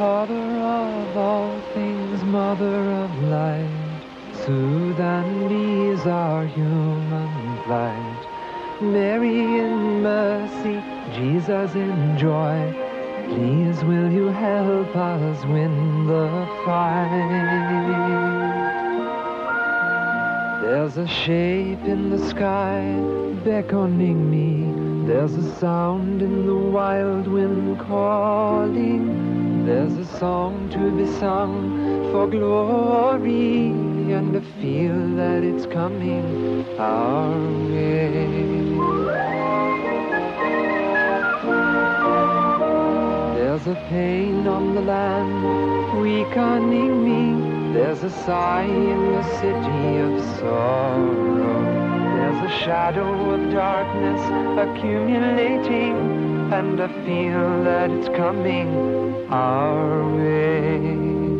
Father of all things, Mother of light, soothe and ease our human plight. Mary in mercy, Jesus in joy, please will you help us win the fight. There's a shape in the sky beckoning me, there's a sound in the wild wind calling, there's a song to be sung for glory, and I feel that it's coming our way. There's a pain on the land weakening me, there's a sigh in the city of sorrow, there's a shadow of darkness accumulating, and I feel that it's coming our way.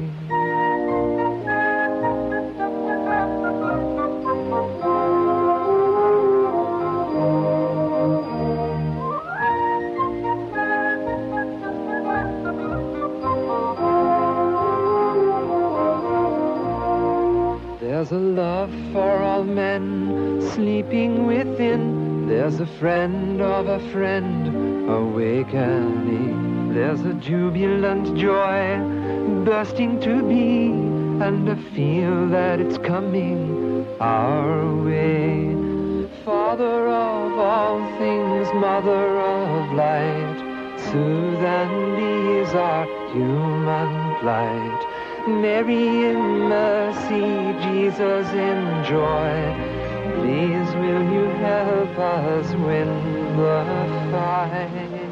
There's a love for all men sleeping within, there's a friend of a friend awakening, there's a jubilant joy bursting to be, and I feel that it's coming our way. Father of all things, Mother of light, soothe and ease our human plight. Mary in mercy, Jesus in joy, please will you help us win the fight.